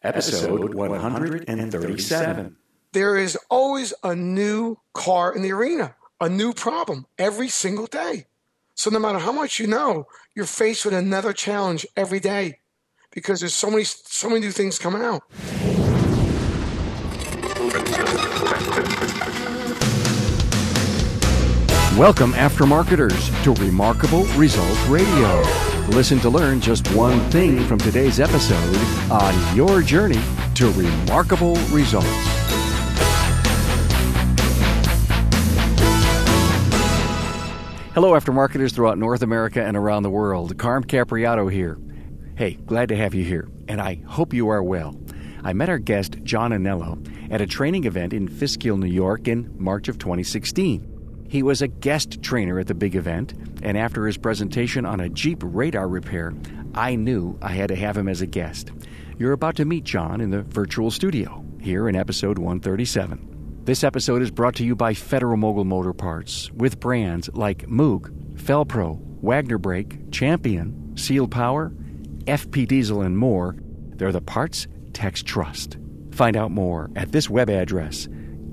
Episode 137. There is always a new car in the arena, a new problem every single day. So no matter how much you know, you're faced with another challenge every day because there's so many new things coming out. Welcome, aftermarketers, to Remarkable Results Radio. Listen to learn just one thing from today's episode on your journey to remarkable results. Hello, aftermarketers throughout North America and around the world. Carm Capriato here. Hey, glad to have you here, and I hope you are well. I met our guest, John Anello, at a training event in Fishkill, New York in March of 2016. He was a guest trainer at the big event, and after his presentation on a Jeep radar repair, I knew I had to have him as a guest. You're about to meet John in the virtual studio, here in episode 137. This episode is brought to you by Federal-Mogul Motor Parts, with brands like Moog, Felpro, Wagner Brake, Champion, Seal Power, FP Diesel, and more. They're the parts techs trust. Find out more at this web address,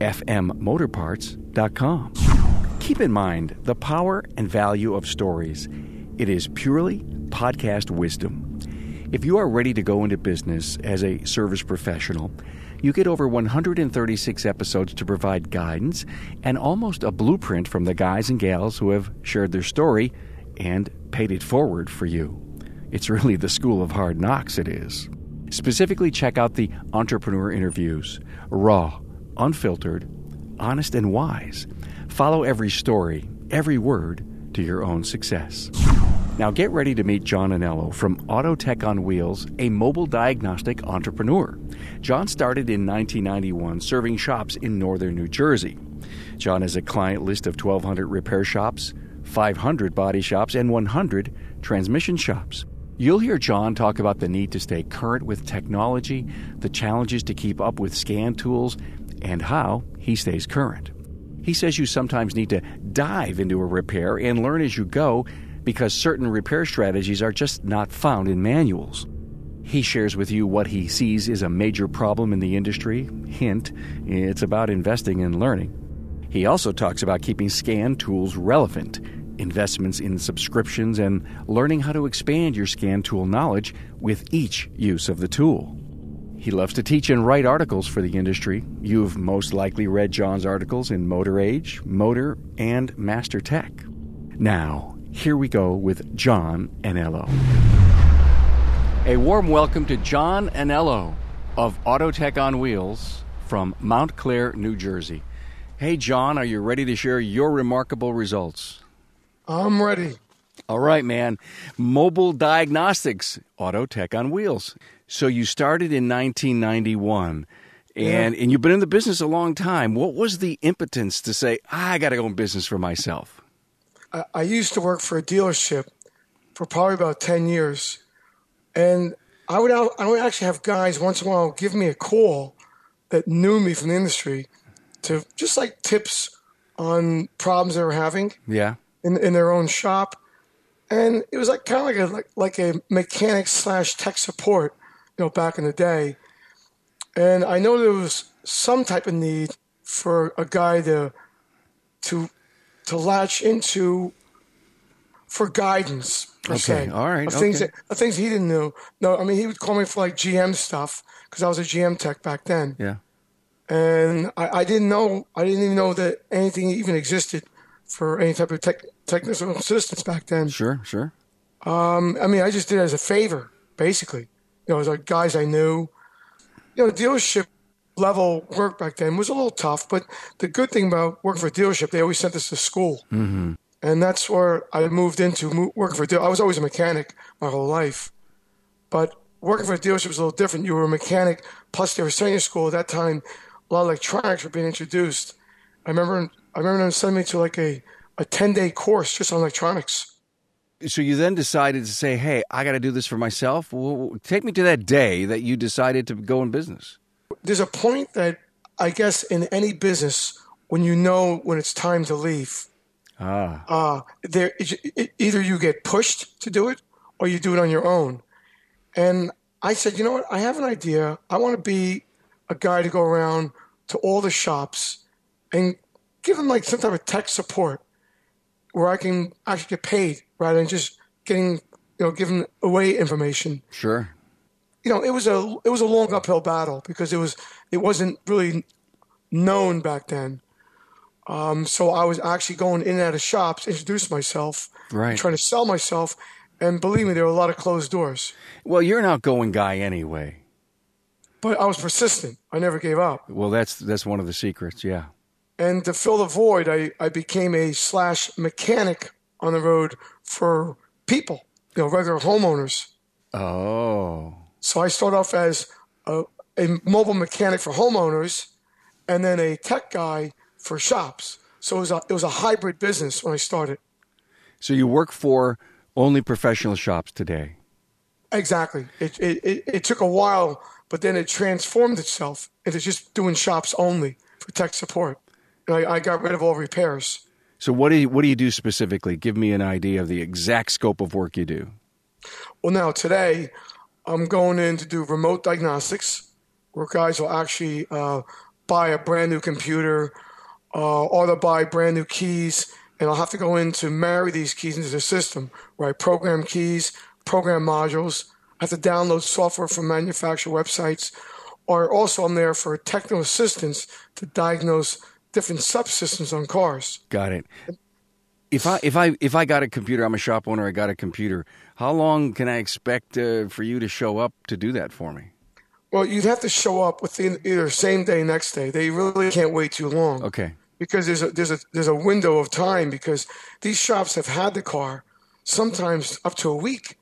fmmotorparts.com. Keep in mind the power and value of stories. It is purely podcast wisdom. If you are ready to go into business as a service professional, you get over 136 episodes to provide guidance and almost a blueprint from the guys and gals who have shared their story and paid it forward for you. It's really the school of hard knocks, it is. Specifically, check out the entrepreneur interviews. Raw, unfiltered, honest, and wise. Follow every story, every word, to your own success. Now get ready to meet John Anello from Autotech on Wheels, a mobile diagnostic entrepreneur. John started in 1991 serving shops in northern New Jersey. John has a client list of 1,200 repair shops, 500 body shops, and 100 transmission shops. You'll hear John talk about the need to stay current with technology, the challenges to keep up with scan tools, and how he stays current. He says you sometimes need to dive into a repair and learn as you go because certain repair strategies are just not found in manuals. He shares with you what he sees is a major problem in the industry. Hint, it's about investing and learning. He also talks about keeping scan tools relevant, investments in subscriptions, and learning how to expand your scan tool knowledge with each use of the tool. He loves to teach and write articles for the industry. You've most likely read John's articles in Motor Age, Motor, and Master Tech. Now, here we go with John Anello. A warm welcome to John Anello of Autotech on Wheels from Montclair, New Jersey. Hey, John, are you ready to share your remarkable results? I'm ready. All right, man. Mobile diagnostics, Autotech on Wheels. So you started in 1991, and you've been in the business a long time. What was the impetus to say, I got to go in business for myself? I used to work for a dealership for probably about 10 years, and I would actually have guys once in a while give me a call that knew me from the industry to just like tips on problems they were having in their own shop. And it was like kind of like a mechanic / tech support, back in the day. And I know there was some type of need for a guy to latch into for guidance, per se. All right. Of things he didn't know. No, I mean, he would call me for like GM stuff because I was a GM tech back then. Yeah. And I didn't even know that anything even existed for any type of technical assistance back then. Sure. I mean, I just did it as a favor, basically. It was like guys I knew. Dealership level work back then was a little tough, but the good thing about working for a dealership, they always sent us to school. Mm-hmm. And that's where I moved into working for a dealership. I was always a mechanic my whole life. But working for a dealership was a little different. You were a mechanic, plus they were sending you to school. At that time, a lot of electronics were being introduced. I remember them sending me to like a 10-day course just on electronics. So you then decided to say, hey, I got to do this for myself. Well, take me to that day that you decided to go in business. There's a point that I guess in any business when it's time to leave. Either you get pushed to do it or you do it on your own. And I said, you know what? I have an idea. I want to be a guy to go around to all the shops and give them like some type of tech support where I can actually get paid rather than just getting, giving away information. Sure. It was a long uphill battle because it wasn't really known back then. So I was actually going in and out of shops, introduce myself, Right. trying to sell myself, and believe me, there were a lot of closed doors. Well, you're an outgoing guy anyway. But I was persistent. I never gave up. Well, that's one of the secrets, yeah. And to fill the void, I became a / mechanic on the road for people, regular homeowners. Oh. So I started off as a mobile mechanic for homeowners, and then a tech guy for shops. So it was a hybrid business when I started. So you work for only professional shops today? Exactly. It took a while, but then it transformed itself into just doing shops only for tech support. And I got rid of all repairs. So what do you do specifically? Give me an idea of the exact scope of work you do. Well, now today I'm going in to do remote diagnostics, where guys will actually buy a brand new computer or they'll buy brand new keys, and I'll have to go in to marry these keys into the system, where I program keys, program modules. I have to download software from manufacturer websites, or also I'm there for technical assistance to diagnose different subsystems on cars. Got it. If I got a computer, I'm a shop owner, I got a computer, how long can I expect for you to show up to do that for me? Well, you'd have to show up within either same day, next day. They really can't wait too long. Okay. Because there's a window of time, because these shops have had the car sometimes up to a week,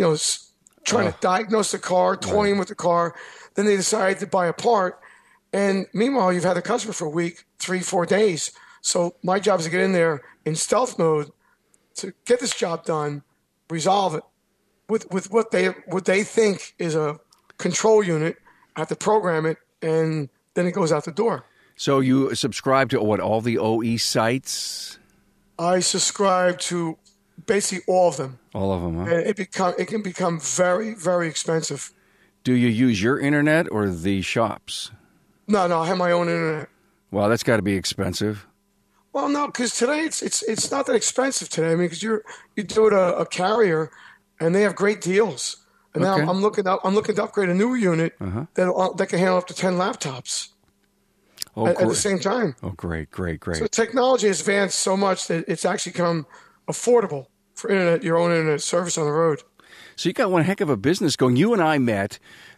trying to diagnose the car, toying with the car. Then they decide to buy a part. And meanwhile, you've had the customer for a week, 3-4 days. So my job is to get in there in stealth mode to get this job done, resolve it with what they think is a control unit. I have to program it, and then it goes out the door. So you subscribe to all the OE sites? I subscribe to basically all of them. All of them, huh? And it can become very, very expensive. Do you use your internet or the shops? No, I have my own internet. Well, that's got to be expensive. Well, no, because today it's not that expensive today. I mean, because you do it a carrier, and they have great deals. And now I'm looking to upgrade a new unit that can handle up to 10 laptops at the same time. Oh, great. So technology has advanced so much that it's actually become affordable for your own internet service on the road. So you got one heck of a business going. You and I met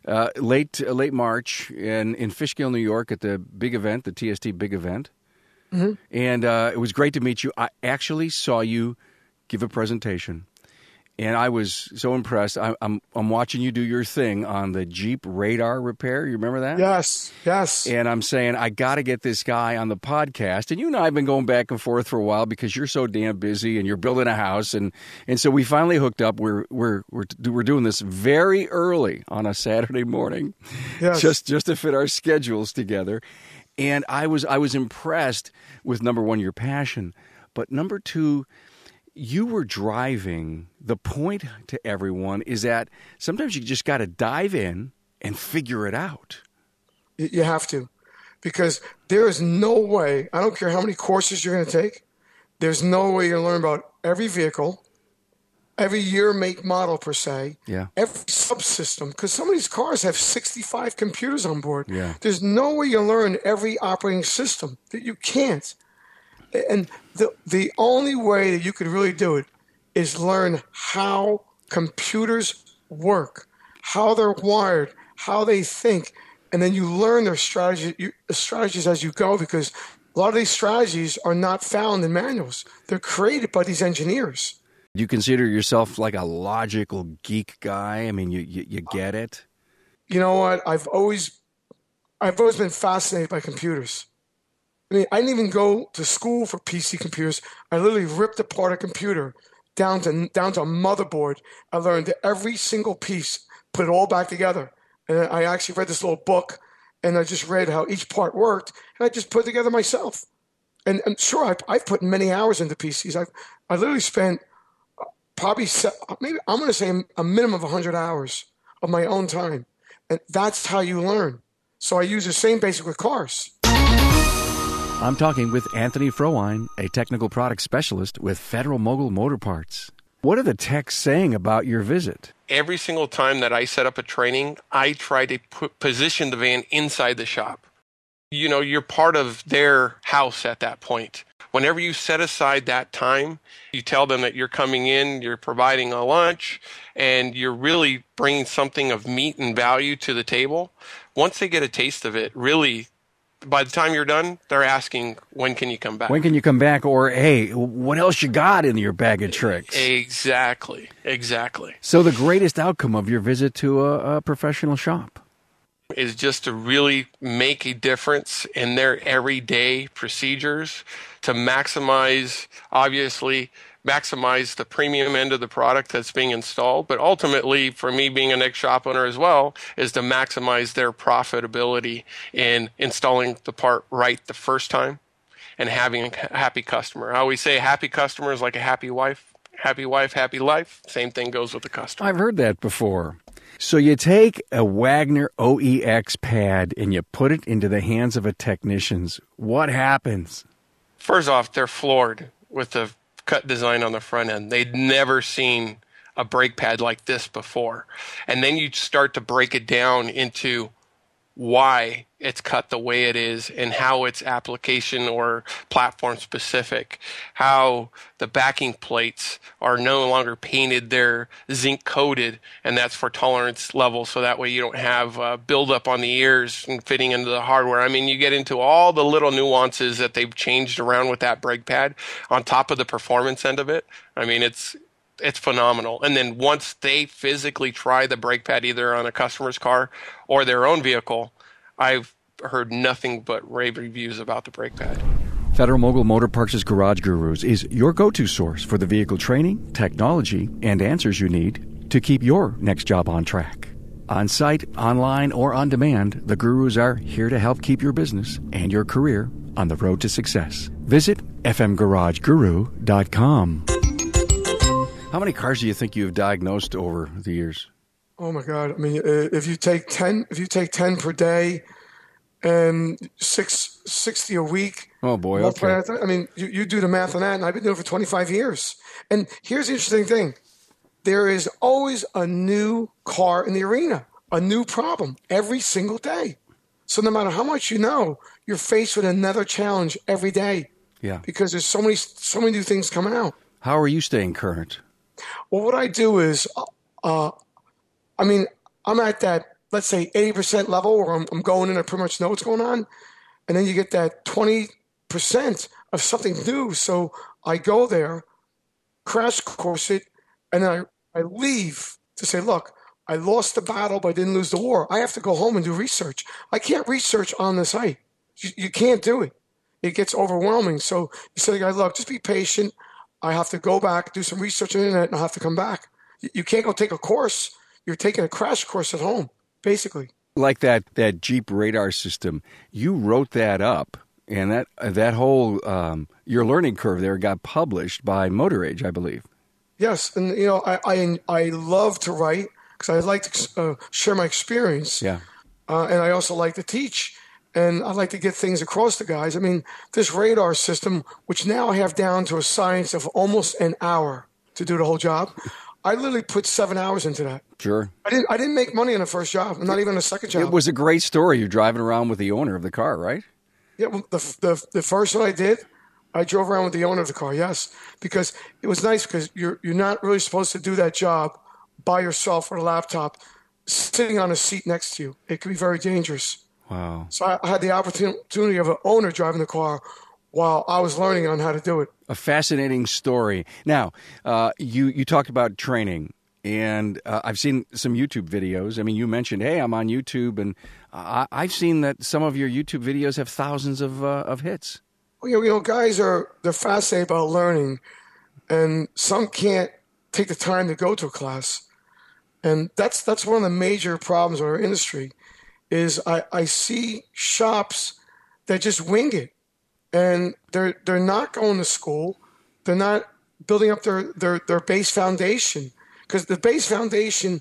late March in Fishkill, New York, at the big event, the TST big event. Mm-hmm. And it was great to meet you. I actually saw you give a presentation, and I was so impressed. I'm watching you do your thing on the Jeep radar repair. You remember that? Yes. And I'm saying, I got to get this guy on the podcast. And you and I have been going back and forth for a while because you're so damn busy and you're building a house. And so we finally hooked up. We're doing this very early on a Saturday morning, just to fit our schedules together. And I was impressed with, number one, your passion, but number two, you were driving. The point to everyone is that sometimes you just got to dive in and figure it out. You have to, because there is no way, I don't care how many courses you're going to take, there's no way you're going to learn about every vehicle, every year, make, model per se, every subsystem, because some of these cars have 65 computers on board. Yeah. There's no way you learn every operating system. That you can't. And the only way that you could really do it is learn how computers work, how they're wired, how they think, and then you learn their strategies as you go, because a lot of these strategies are not found in manuals. They're created by these engineers. Do you consider yourself like a logical geek guy? I mean, you get it? You know what? I've always been fascinated by computers. I mean, I didn't even go to school for PC computers. I literally ripped apart a computer down to a motherboard. I learned every single piece, put it all back together. And I actually read this little book, and I just read how each part worked, and I just put it together myself. And sure, I've put many hours into PCs. I literally spent probably, maybe I'm going to say a minimum of 100 hours of my own time. And that's how you learn. So I use the same basic with cars. I'm talking with Anthony Frohwein, a technical product specialist with Federal Mogul Motor Parts. What are the techs saying about your visit? Every single time that I set up a training, I try to position the van inside the shop. You know, you're part of their house at that point. Whenever you set aside that time, you tell them that you're coming in, you're providing a lunch, and you're really bringing something of meat and value to the table. Once they get a taste of it, really, by the time you're done, they're asking, when can you come back? When can you come back? Or, hey, what else you got in your bag of tricks? Exactly. So the greatest outcome of your visit to a professional shop is just to really make a difference in their everyday procedures to maximize the premium end of the product that's being installed. But ultimately, for me being a next shop owner as well, is to maximize their profitability in installing the part right the first time and having a happy customer. I always say a happy customer is like a happy wife. Happy wife, happy life. Same thing goes with the customer. I've heard that before. So you take a Wagner OEX pad and you put it into the hands of a technician. What happens? First off, they're floored with the cut design on the front end. They'd never seen a brake pad like this before. And then you start to break it down into why it's cut the way it is and how it's application or platform specific, how the backing plates are no longer painted, they're zinc coated, and that's for tolerance level, so that way you don't have buildup on the ears and fitting into the hardware. I mean, you get into all the little nuances that they've changed around with that brake pad on top of the performance end of it. I mean, it's phenomenal. And then once they physically try the brake pad either on a customer's car or their own vehicle, I've heard nothing but rave reviews about the brake pad. Federal Mogul Motor Parts' Garage Gurus is your go-to source for the vehicle training, technology, and answers you need to keep your next job on track. On-site, online, or on demand, the Gurus are here to help keep your business and your career on the road to success. Visit fmgarageguru.com. How many cars do you think you've diagnosed over the years? Oh my God! I mean, if you take 10 per day, and 60 a week. Oh boy! Okay. I mean, you do the math on that, and I've been doing it for 25 years. And here's the interesting thing: there is always a new car in the arena, a new problem every single day. So no matter how much you know, you're faced with another challenge every day. Yeah. Because there's so many new things coming out. How are you staying current? Well, what I do is, I'm at that, let's say, 80% level where I'm going in, I pretty much know what's going on. And then you get that 20% of something new. So I go there, crash course it, and then I leave to say, look, I lost the battle, but I didn't lose the war. I have to go home and do research. I can't research on the site. You can't do it. It gets overwhelming. So you say to the guy, look, just be patient. I have to go back, do some research on the internet, and I'll have to come back. You can't go take a course. You're taking a crash course at home, basically. Like that Jeep radar system, you wrote that up, and that whole your learning curve there got published by Motor Age, I believe. Yes, and I love to write because I like to share my experience. Yeah, and I also like to teach. And I like to get things across to guys. I mean, this radar system, which now I have down to a science of almost an hour to do the whole job, I literally put 7 hours into that. Sure. I didn't make money on the first job, not even on the second job. It was a great story. You're driving around with the owner of the car, right? Yeah, well, the first one I did, I drove around with the owner of the car, yes. Because it was nice because you're not really supposed to do that job by yourself with a laptop sitting on a seat next to you. It could be very dangerous. Wow. So I had the opportunity of an owner driving the car while I was learning on how to do it. A fascinating story. Now, you talked about training, and I've seen some YouTube videos. I mean, you mentioned, hey, I'm on YouTube, and I've seen that some of your YouTube videos have thousands of hits. Well, guys they're fascinated about learning, and some can't take the time to go to a class. And that's one of the major problems with our industry. Is I see shops that just wing it, and they're not going to school, they're not building up their base foundation, because the base foundation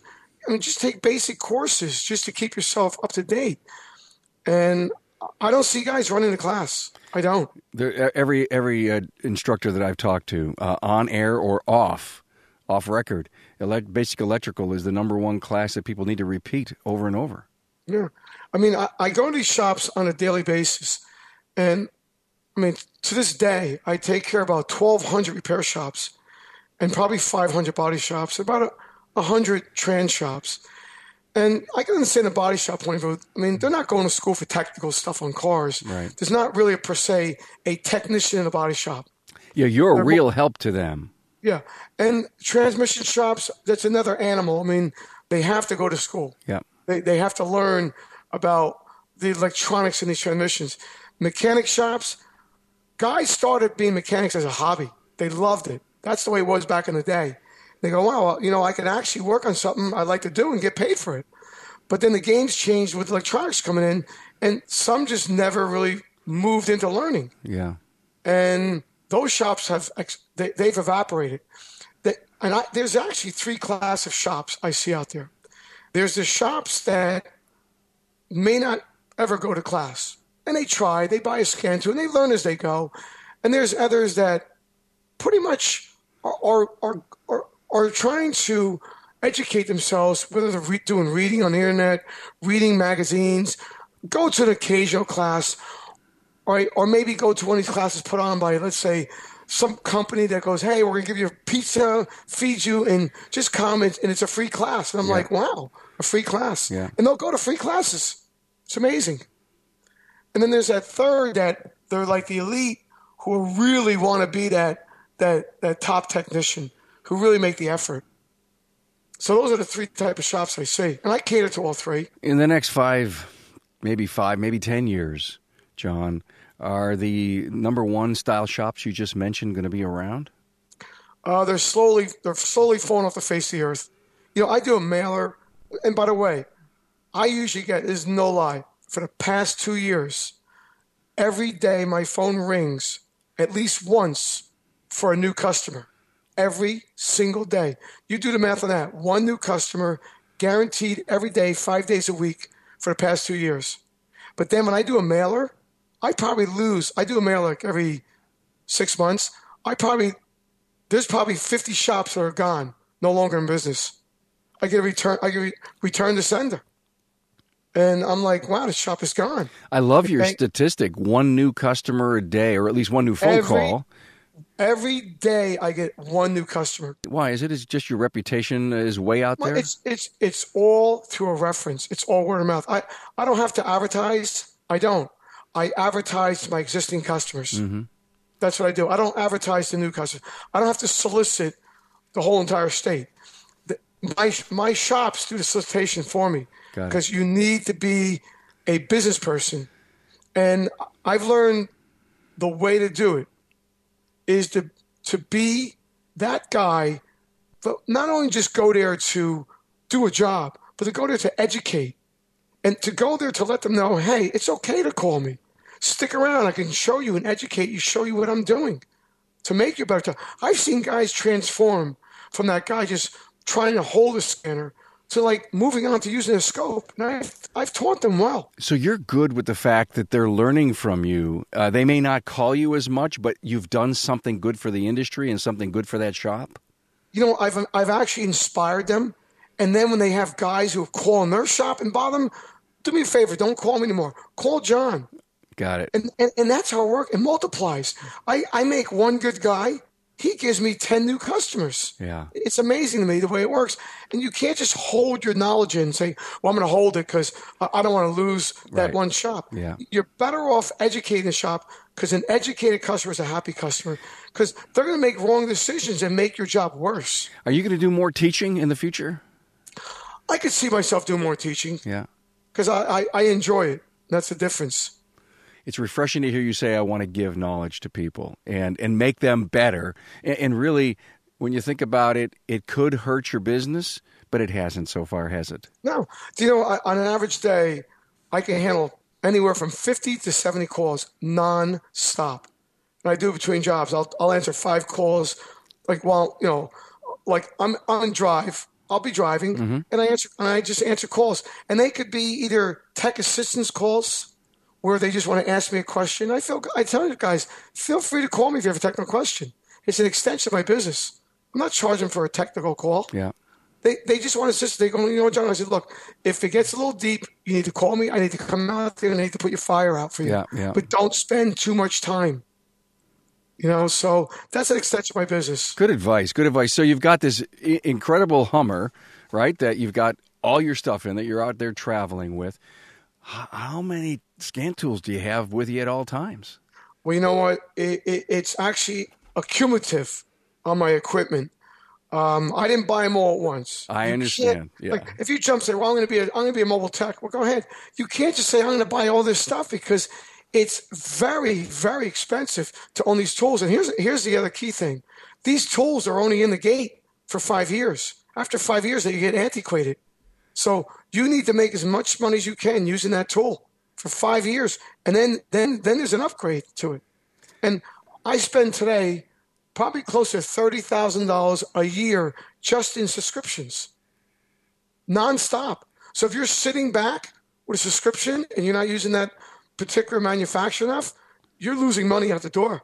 I mean, just take basic courses just to keep yourself up to date. And I don't see guys running the class. I don't. Every instructor that I've talked to, on air or off record, basic electrical is the number one class that people need to repeat over and over. Yeah. I mean, I go to these shops on a daily basis, and I mean, to this day, I take care of about 1,200 repair shops and probably 500 body shops, about 100 trans shops. And I can understand the body shop point of view. I mean, they're not going to school for technical stuff on cars. Right. There's not really, per se, a technician in a body shop. Yeah, you're a real help to them. Yeah. And transmission shops, that's another animal. I mean, they have to go to school. Yeah. They have to learn about the electronics in these transmissions. Mechanic shops, guys started being mechanics as a hobby. They loved it. That's the way it was back in the day. They go, wow, I can actually work on something I like to do and get paid for it. But then the game's changed with electronics coming in, and some just never really moved into learning. Yeah. And those shops they've evaporated. There's actually three classes of shops I see out there. There's the shops that may not ever go to class, and they try, they buy a scan to, and they learn as they go. And there's others that pretty much are trying to educate themselves, whether they're doing reading on the internet, reading magazines, go to an occasional class, or maybe go to one of these classes put on by, let's say, some company that goes, hey, we're going to give you pizza, feed you, and just come, and it's a free class. And I'm like, wow, a free class. Yeah. And they'll go to free classes. It's amazing. And then there's that third that they're like the elite who really want to be that top technician, who really make the effort. So those are the three type of shops I see. And I cater to all three. In the next 5, maybe 10 years, John, are the number one style shops you just mentioned going to be around? They're slowly falling off the face of the earth. I do a mailer. And by the way, I usually get, this is no lie, for the past 2 years, every day my phone rings at least once for a new customer. Every single day. You do the math on that. One new customer, guaranteed every day, 5 days a week for the past 2 years. But then when I do a mailer, I probably lose. I do a mailer like every 6 months. There's probably 50 shops that are gone, no longer in business. I get return to sender. And I'm like, wow, the shop is gone. I love your statistic. One new customer a day, or at least one new phone call. Every day I get one new customer. Why? Is it just your reputation is way out there? It's all through a reference. It's all word of mouth. I don't have to advertise. I don't. I advertise to my existing customers. Mm-hmm. That's what I do. I don't advertise to new customers. I don't have to solicit the whole entire state. My shops do the solicitation for me because you need to be a business person. And I've learned the way to do it is to be that guy, but not only just go there to do a job, but to go there to educate and to go there to let them know, hey, it's okay to call me. Stick around. I can show you and educate you, show you what I'm doing to make you better. I've seen guys transform from that guy just trying to hold a scanner to like moving on to using a scope. And I've taught them well. So you're good with the fact that they're learning from you. They may not call you as much, but you've done something good for the industry and something good for that shop. I've actually inspired them. And then when they have guys who call in their shop and bother them, do me a favor, don't call me anymore. Call John. Got it. And that's how it works. It multiplies. I make one good guy. He gives me 10 new customers. Yeah. It's amazing to me the way it works. And you can't just hold your knowledge in and say, well, I'm going to hold it because I don't want to lose that one shop. Yeah. You're better off educating the shop because an educated customer is a happy customer because they're going to make wrong decisions and make your job worse. Are you going to do more teaching in the future? I could see myself doing more teaching. Yeah. Because I enjoy it. That's the difference. It's refreshing to hear you say I want to give knowledge to people and make them better. And really, when you think about it, it could hurt your business, but it hasn't so far, has it? No. On an average day, I can handle anywhere from 50 to 70 calls non-stop. And I do between jobs. I'll answer 5 calls, like I'm on drive, I'll be driving, and I just answer calls, and they could be either tech assistance calls where they just want to ask me a question. I tell you guys, feel free to call me if you have a technical question. It's an extension of my business. I'm not charging for a technical call. Yeah. They just want to assist. They go, John, I said, look, if it gets a little deep, you need to call me. I need to come out there and I need to put your fire out for you. Yeah. But don't spend too much time. So that's an extension of my business. Good advice. So you've got this incredible Hummer, right, that you've got all your stuff in that you're out there traveling with. How many scan tools do you have with you at all times? Well, you know what? It's actually accumulative on my equipment. I didn't buy them all at once. I understand. Yeah. Like if you jump and say, "Well, I'm going to be a mobile tech," well, go ahead. You can't just say, "I'm going to buy all this stuff," because it's very, very expensive to own these tools. And here's the other key thing: these tools are only in the gate for 5 years. After 5 years, they get antiquated. So you need to make as much money as you can using that tool for 5 years, and then there's an upgrade to it. And I spend today probably close to $30,000 a year just in subscriptions, nonstop. So if you're sitting back with a subscription and you're not using that particular manufacturer enough, you're losing money out the door.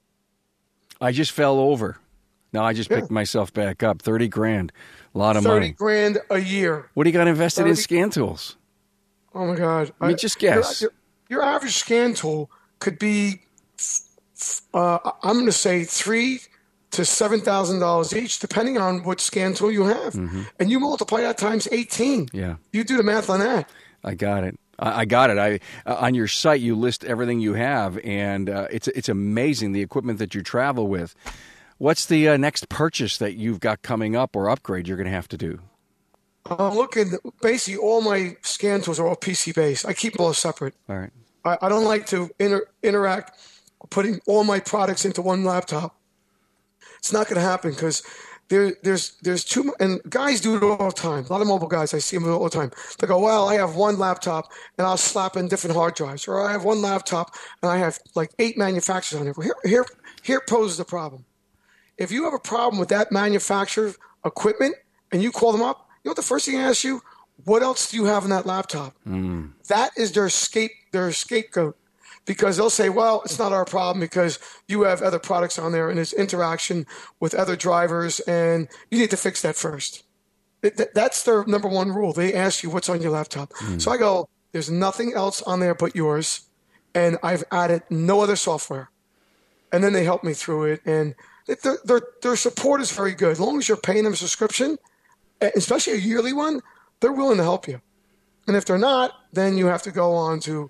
I just fell over. Now I just picked myself back up. 30 grand, a lot of money. 30 grand a year. What do you got invested in scan tools? Oh my God! I mean, just guess. Your average scan tool could be, I'm going to say $3,000 to $7,000 each, depending on what scan tool you have, and you multiply that times 18. Yeah, you do the math on that. I got it. I got it. On your site, you list everything you have, and it's amazing the equipment that you travel with. What's the next purchase that you've got coming up or upgrade you're going to have to do? I'm looking. Basically, all my scan tools are all PC based. I keep them all separate. All right. I don't like to interact putting all my products into one laptop. It's not going to happen because there's too much, and guys do it all the time. A lot of mobile guys, I see them all the time. They go, well, I have one laptop and I'll slap in different hard drives, or I have one laptop and I have like 8 manufacturers on it. Well, here poses the problem. If you have a problem with that manufacturer equipment and you call them up, you know what the first thing I ask you? What else do you have in that laptop? That is their scapegoat, because they'll say, well, it's not our problem because you have other products on there and there's interaction with other drivers and you need to fix that first. That's their number one rule. They ask you what's on your laptop. So I go, there's nothing else on there but yours, and I've added no other software. And then they help me through it, and their support is very good. As long as you're paying them a subscription, especially a yearly one, they're willing to help you. And if they're not, then you have to go on to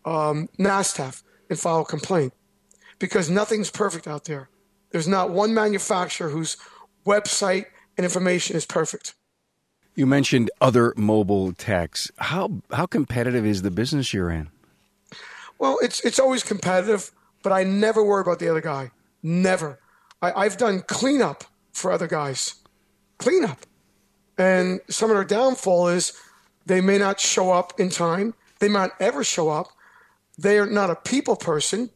NASTAF and file a complaint, because nothing's perfect out there. There's not one manufacturer whose website and information is perfect. You mentioned other mobile techs. How competitive is the business you're in? Well, it's always competitive, but I never worry about the other guy. Never. I've done cleanup for other guys. Cleanup. And some of their downfall is they may not show up in time. They might not ever show up. They are not a people person,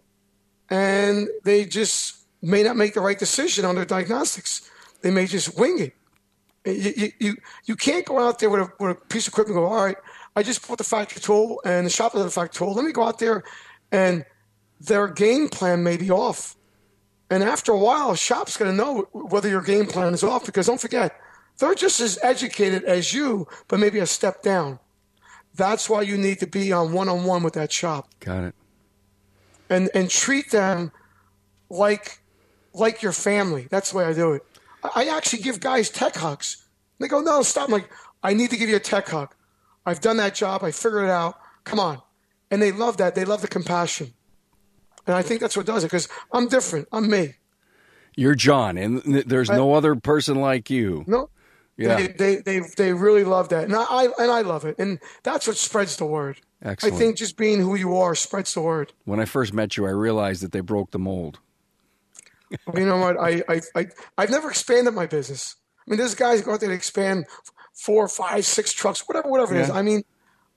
and they just may not make the right decision on their diagnostics. They may just wing it. You can't go out there with a piece of equipment and go, all right, I just bought the factory tool and the shop has the factory tool. Let me go out there, and their game plan may be off. And after a while, a shop's going to know whether your game plan is off, because don't forget, they're just as educated as you, but maybe a step down. That's why you need to be on one-on-one with that shop. Got it. And treat them like your family. That's the way I do it. I actually give guys tech hugs. They go, no, stop. I'm like, I need to give you a tech hug. I've done that job. I figured it out. Come on. And they love that. They love the compassion. And I think that's what does it, because I'm different. I'm me. You're John, and there's no other person like you. No. Yeah. They really love that. And I love it. And that's what spreads the word. Excellent. I think just being who you are spreads the word. When I first met you, I realized that they broke the mold. Well, you know what? I've never expanded my business. I mean, there's guys who go out there to expand 4, 5, 6 trucks, whatever it is. I mean,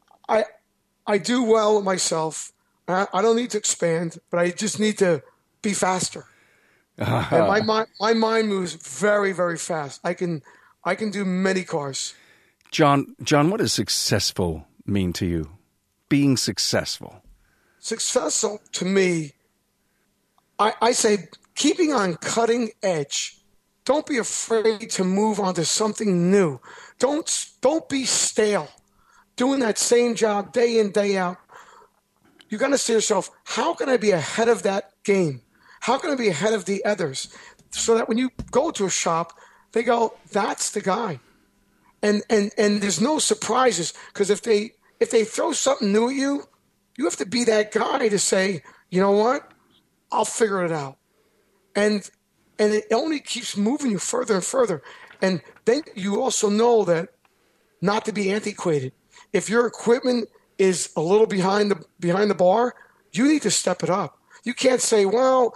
I do well with myself. I don't need to expand, but I just need to be faster. And my mind moves very, very fast. I can I can do many cars. John, what does successful mean to you? Being successful. Successful to me, I say keeping on cutting edge. Don't be afraid to move on to something new. Don't be stale, doing that same job day in, day out. You got to say to yourself, how can I be ahead of that game? How can I be ahead of the others? So that when you go to a shop, they go, that's the guy. And there's no surprises, because if they throw something new at you, you have to be that guy to say, you know what? I'll figure it out. And it only keeps moving you further and further. And then you also know that not to be antiquated. If your equipment is a little behind the bar, you need to step it up. You can't say, well,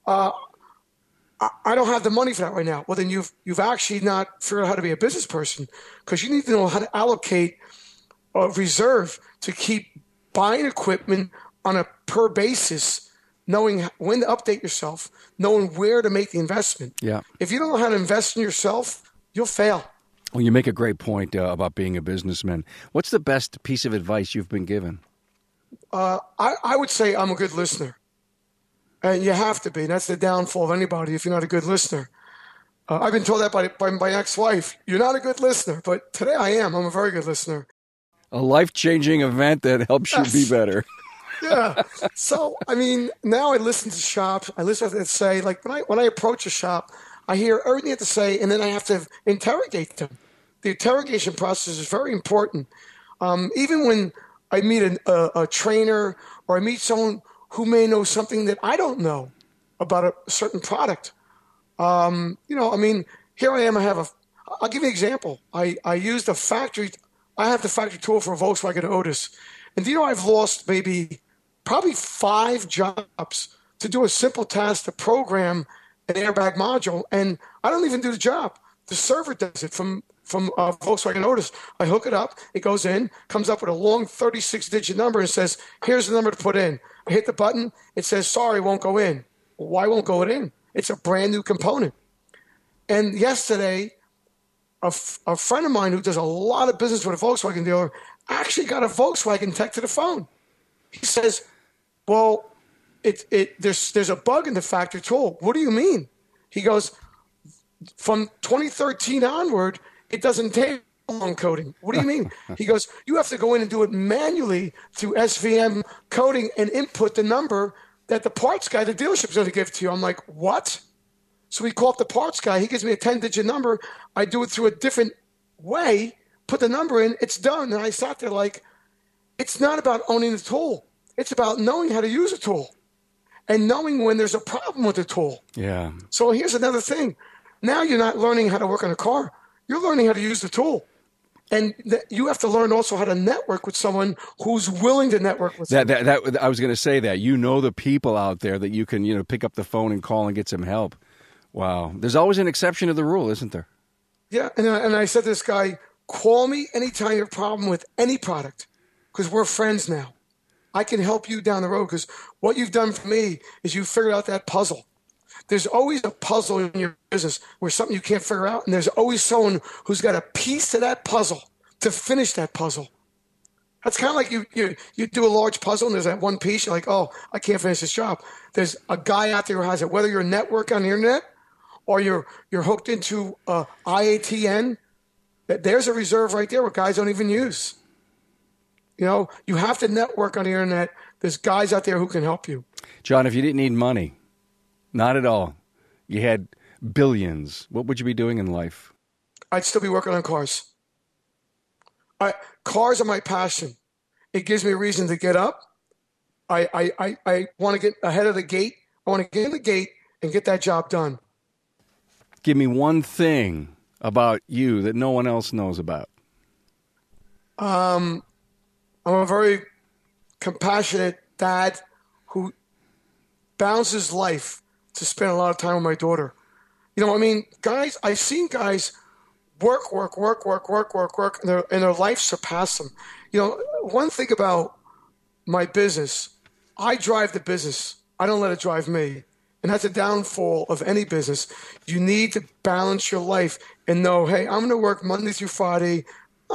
I don't have the money for that right now. Well, then you've actually not figured out how to be a business person, because you need to know how to allocate a reserve to keep buying equipment on a per basis, knowing when to update yourself, knowing where to make the investment. Yeah. If you don't know how to invest in yourself, you'll fail. Well, you make a great point about being a businessman. What's the best piece of advice you've been given? I would say I'm a good listener. And you have to be. That's the downfall of anybody if you're not a good listener. I've been told that by my ex-wife. You're not a good listener. But today I am. I'm a very good listener. A life-changing event that helps you be better. Yeah. So, I mean, now I listen to shops. I listen to what they say. Like when I approach a shop, I hear everything they have to say, and then I have to interrogate them. The interrogation process is very important. Even when I meet a trainer, or I meet someone who may know something that I don't know about a certain product. I mean, here I am. I'll give you an example. I used I have the factory tool for a Volkswagen Otis. And I've lost probably 5 jobs to do a simple task to program an airbag module. And I don't even do the job. The server does it from Volkswagen Otis. I hook it up. It goes in, comes up with a long 36-digit number and says, here's the number to put in. I hit the button. It says, sorry, won't go in. Well, why won't go in? It's a brand new component. And yesterday, a friend of mine who does a lot of business with a Volkswagen dealer actually got a Volkswagen tech to the phone. He says, well, there's a bug in the factory tool. What do you mean? He goes, from 2013 onward, it doesn't take long coding. What do you mean? He goes, you have to go in and do it manually through SVM coding and input the number that the parts guy, the dealership's going to give to you. I'm like, what? So we call up the parts guy. He gives me a 10-digit number. I do it through a different way, put the number in, it's done. And I sat there like, it's not about owning the tool. It's about knowing how to use a tool and knowing when there's a problem with the tool. Yeah. So here's another thing. Now you're not learning how to work on a car. You're learning how to use the tool. And you have to learn also how to network with someone who's willing to network with you. That I was going to say that. the people out there that you can, pick up the phone and call and get some help. Wow. There's always an exception to the rule, isn't there? Yeah. And I said to this guy, call me anytime you have a problem with any product, because we're friends now. I can help you down the road, because what you've done for me is you figured out that puzzle. There's always a puzzle in your business where something you can't figure out, and there's always someone who's got a piece of that puzzle to finish that puzzle. That's kind of like you do a large puzzle, and there's that one piece, you're like, oh, I can't finish this job. There's a guy out there who has it, whether you're a network on the internet or you're hooked into IATN, there's a reserve right there where guys don't even use. You have to network on the internet. There's guys out there who can help you. John, if you didn't need money, not at all, you had billions, what would you be doing in life? I'd still be working on cars. Cars are my passion. It gives me a reason to get up. I want to get ahead of the gate. I want to get in the gate and get that job done. Give me one thing about you that no one else knows about. I'm a very compassionate dad who balances life to spend a lot of time with my daughter. Guys, I've seen guys work, and their life surpass them. One thing about my business, I drive the business. I don't let it drive me. And that's a downfall of any business. You need to balance your life and know, hey, I'm going to work Monday through Friday,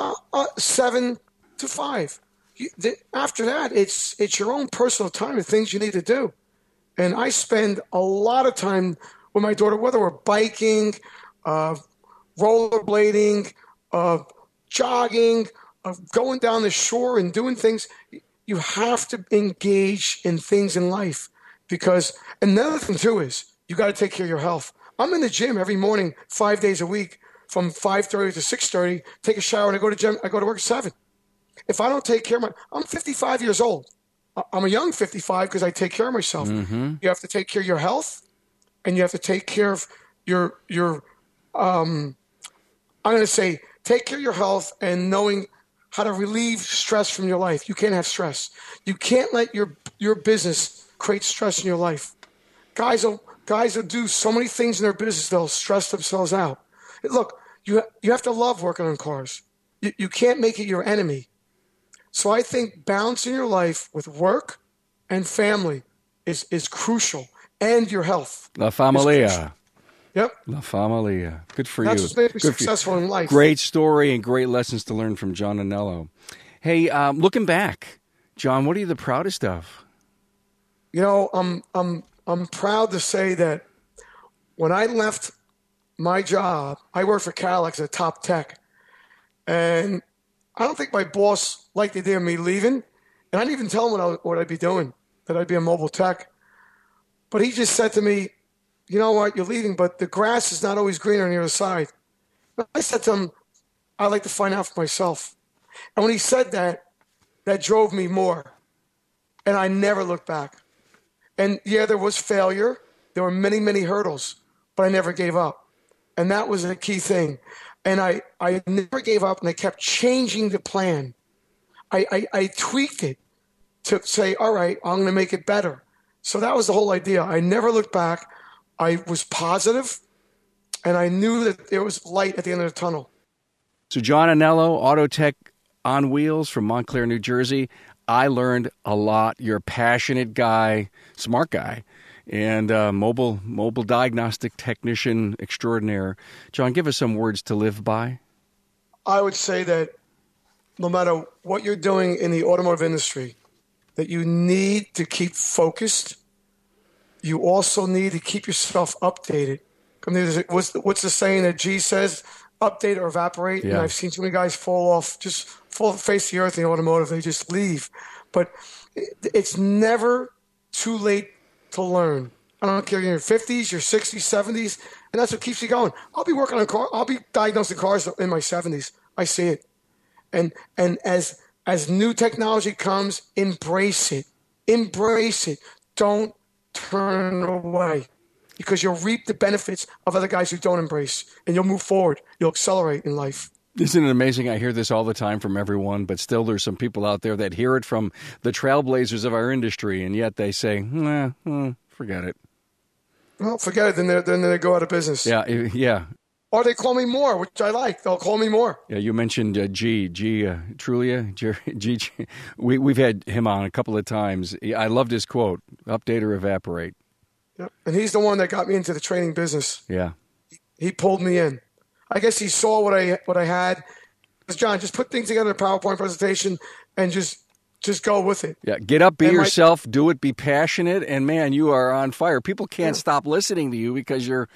7 to 5. After that, it's your own personal time, the things you need to do. And I spend a lot of time with my daughter, whether we're biking, rollerblading, jogging, going down the shore and doing things. You have to engage in things in life. Because another thing, too, is you got to take care of your health. I'm in the gym every morning, 5 days a week, from 5:30 to 6:30, take a shower, and I go to gym. I go to work at 7. If I don't take care of I'm 55 years old. I'm a young 55 because I take care of myself. Mm-hmm. You have to take care of your health, and you have to take care of your I'm going to say take care of your health and knowing how to relieve stress from your life. You can't have stress. You can't let your business create stress in your life. Guys will do so many things in their business, they'll stress themselves out. Look, you have to love working on cars. You can't make it your enemy. So I think balancing your life with work and family is crucial, and your health. La familia. Yep. La familia. Good for That's you. what's made me successful in life. Great story and great lessons to learn from John Anello. Hey, looking back, John, what are you the proudest of? You know, I'm proud to say that when I left my job, I worked for Cadillac as a top tech. And I don't think my boss liked the idea of me leaving. And I didn't even tell him what I'd be doing, that I'd be a mobile tech. But he just said to me, you know what, you're leaving, but the grass is not always greener on the other side. I said to him, I'd like to find out for myself. And when he said that, that drove me more. And I never looked back. And yeah, there was failure. There were many, many hurdles, but I never gave up. And that was a key thing. And I never gave up, and I kept changing the plan. I tweaked it to say, all right, I'm going to make it better. So that was the whole idea. I never looked back. I was positive, and I knew that there was light at the end of the tunnel. So John Anello, Auto Tech on Wheels from Montclair, New Jersey. I learned a lot. You're a passionate guy, smart guy, and mobile diagnostic technician extraordinaire. John, give us some words to live by. I would say that no matter what you're doing in the automotive industry, that you need to keep focused. You also need to keep yourself updated. I mean, what's the saying that G says? Update or evaporate. Yeah. And I've seen too many guys fall off the face of the earth in the automotive. They just leave. But it's never too late to learn. I don't care if you're in your 50s, your 60s, 70s, and that's what keeps you going. I'll be working on cars. I'll be diagnosing cars in my 70s. I see it. And as new technology comes, embrace it. Embrace it. Don't turn away, because you'll reap the benefits of other guys who don't embrace, and you'll move forward. You'll accelerate in life. Isn't it amazing? I hear this all the time from everyone, but still there's some people out there that hear it from the trailblazers of our industry, and yet they say, forget it. Well, forget it. Then they go out of business. Yeah. Or they call me more, which I like. They'll call me more. Yeah, you mentioned G Trulia. G. We've had him on a couple of times. I loved his quote, update or evaporate. Yep. And he's the one that got me into the training business. Yeah. He pulled me in. I guess he saw what I had. John, just put things together in a PowerPoint presentation and just go with it. Yeah, get up, be yourself, do it, be passionate, and man, you are on fire. People can't stop listening to you because you're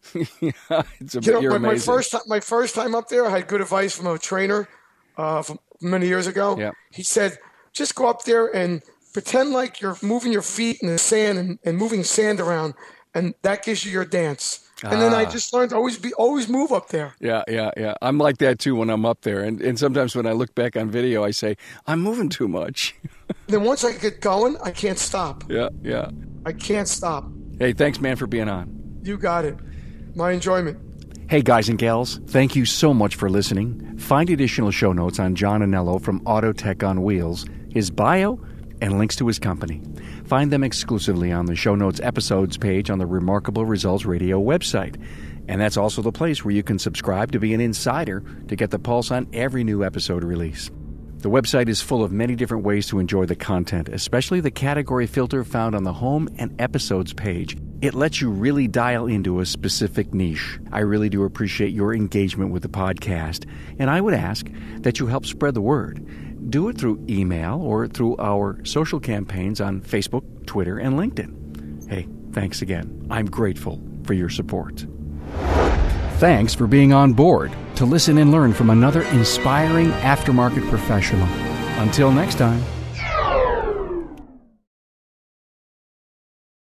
you're amazing. My first time up there, I had good advice from a trainer from many years ago. Yeah. He said, just go up there and pretend like you're moving your feet in the sand and moving sand around, and that gives you your dance. And then I just learned to always move up there. Yeah. I'm like that too when I'm up there. And sometimes when I look back on video, I say, I'm moving too much. Then once I get going, I can't stop. Yeah. I can't stop. Hey, thanks, man, for being on. You got it. My enjoyment. Hey, guys and gals, thank you so much for listening. Find additional show notes on John Anello from Auto Tech on Wheels, his bio, and links to his company. Find them exclusively on the show notes episodes page on the Remarkable Results Radio website. And that's also the place where you can subscribe to be an insider to get the pulse on every new episode release. The website is full of many different ways to enjoy the content, especially the category filter found on the home and episodes page. It lets you really dial into a specific niche. I really do appreciate your engagement with the podcast, and I would ask that you help spread the word. Do it through email or through our social campaigns on Facebook, Twitter, and LinkedIn. Hey, thanks again. I'm grateful for your support. Thanks for being on board to listen and learn from another inspiring aftermarket professional. Until next time.